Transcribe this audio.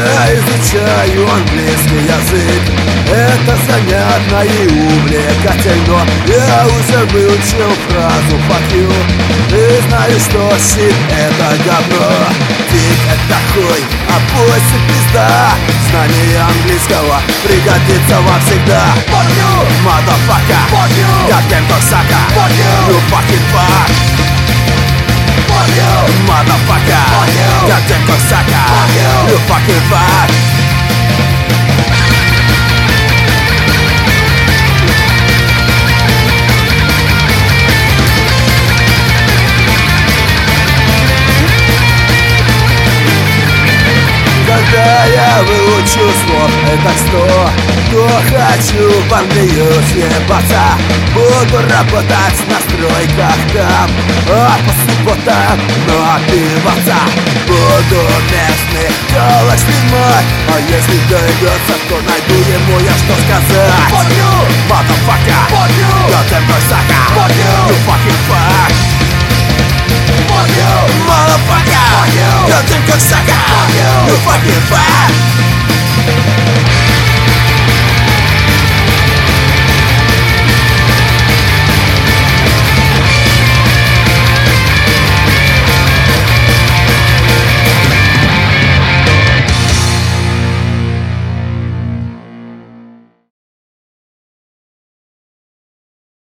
Я изучаю английский язык. Это занятно и увлекательно. Я уже выучил фразу fuck you. И знаю, что shit это говно. Дик это хуй, а pussy пизда. Знание английского пригодится вам всегда. Fuck you, motherfucker, fuck you, goddamn cocksucker, fuck you, you fucking fuck. fuck you, Motherfucker, fuck you, goddamn cocksucker, fuck you, you fucking fuck. Когда я выучу слов, это 100, то хочу в Англию съебаться. Буду работать на стройках там, а по субботам напиваться. Буду местный колок снимать, а если дойдется, то найду ему я что сказать. fuck you, Motherfucker, fuck you, goddamn cocksucker, fuck you, you fucking fuck. fuck you, Motherfucker, fuck you, goddamn cocksucker, fuck you, you fucking fuck.